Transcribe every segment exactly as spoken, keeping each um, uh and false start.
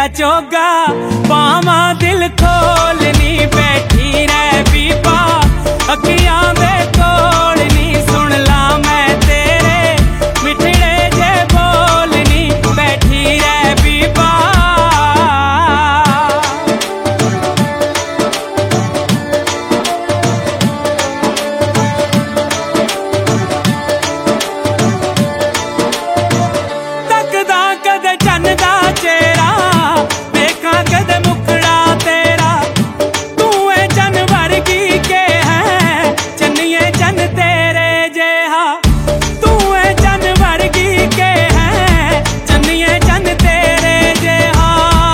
दा चोगा पावा दिल खोलनी बैठी रह बीबा अखियां दे कोलनी सुन ला मैं तेरे मिठड़े जे बोलनी बैठी रह बीबा तकदा कदे चन्न दा चेहरा देखा कदे मुखड़ा तेरा तू है चन्न वर्गी के है चन्निए चन्न तेरे जेहा तू है चन्न वर्गी के है चन्निए चन्न तेरे जेहा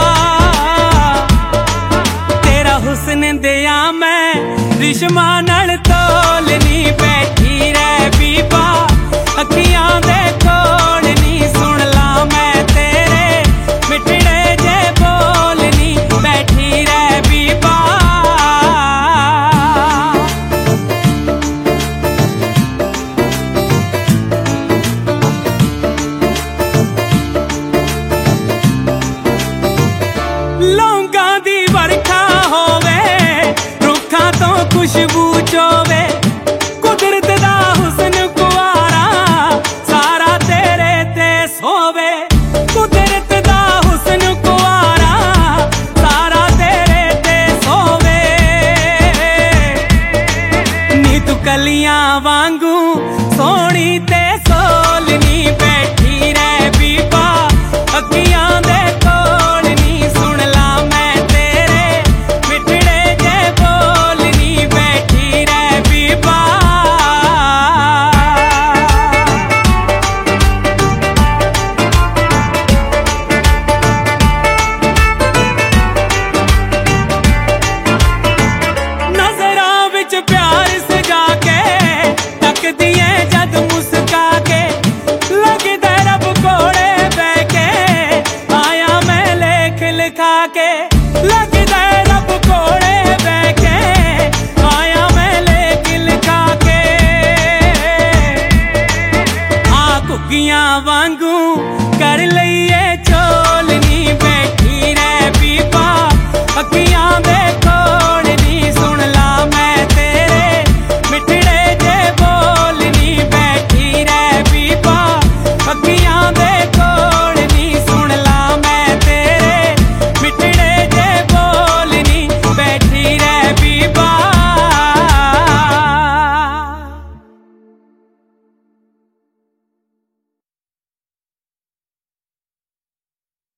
तेरा हुस्न दिया मैं रिश्मा नाल तोलनी बैठी रह बीबा अखियां दे कोलनी सुन ला मैं तेरे मिठड़े जे बोलनी बैठी रह बीबा लौंगा दी बरखा होवे रुखां तो खुशबू चोवे कुदरत दा हुस्न कुआरा सारा तेरे ते सोवे कुदरत दा हुस्न कुआरा सारा तेरे ते सोवे नी तू कलियां वांगू सोहनी ते सोलनी बैठी रह बीबा अखियां दे कोलनी सुन ला मैं तेरे मिठड़े जे बोलनी बैठी रह बीबा नजरां विच प्यार सजा के तकदी ऐ जद मुस्का के लगदा रब कोले बह के आया मैं लेख लिखा के लगदा रब कोले बह के आया मैं लेख लिखा के आ घुग्गियां वांगू कर ले